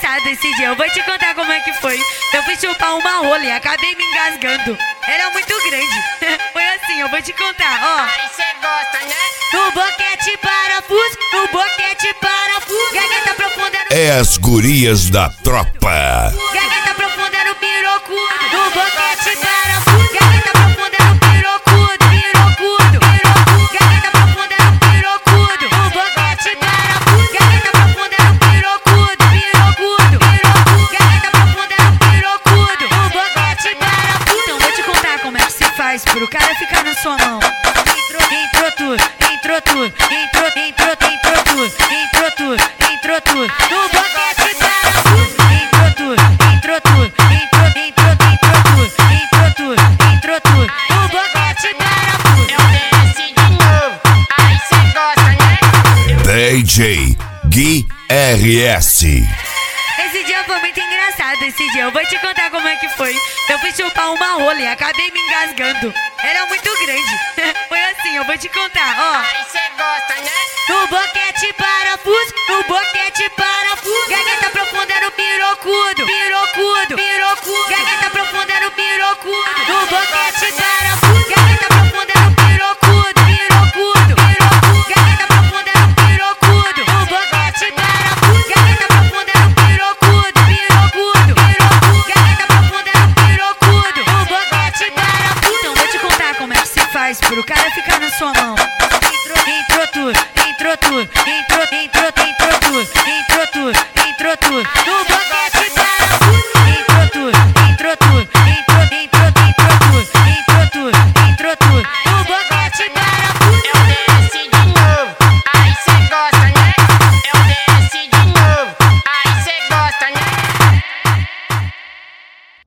engraçado esse dia, eu vou te contar como é que foi. Eu fui chupar uma rola e acabei me engasgando. Era muito grande. Foi assim, eu vou te contar, ó. Aí cê gosta, né? No boquete parafuso, no boquete parafuso. Garganta profunda no... É as gurias da tropa. Garganta profunda no pirocudo. No boquete parafuso. Garganta profunda no pirocudo. Pirocudo, pirocudo. Garganta profunda no pirocudo. No boquete parafuso. Garganta profunda no pirocudo. Pirocudo, pirocudo. Garganta profunda no pirocudo. No boquete parafuso. Então vou te contar como é que se faz pro cara ficar na sua mão. Entrou tudo, entrou tudo, entrou tudo, entrou tudo, entrou tudo. No boquete parafuso. Entrou tudo, entrou tudo, entrou tudo. No boquete parafuso. Eu desci de novo. Aí cê gosta, né? DJ Gui RS. Esse dia foi muito engraçado, esse dia. Eu vou te contar como é que foi. Eu fui chupar uma rola e acabei me engasgando. Era muito grande. Foi assim, eu vou te contar, ó. Aí cê gosta, né? No boquete parafuso, no boquete parafuso. Garganta profunda no pirocudo. Pirocudo, pirocudo. Garganta profunda no pirocudo. No boquete parafuso. Garganta profunda no pirocudo. Pirocudo, pirocudo. Garganta profunda no pirocudo. No boquete parafuso. Garganta profunda no pirocudo. Pirocudo, pirocudo. Garganta profunda no pirocudo. No boquete parafuso. Então vou te contar como é que se faz pro cara ficar na sua mão.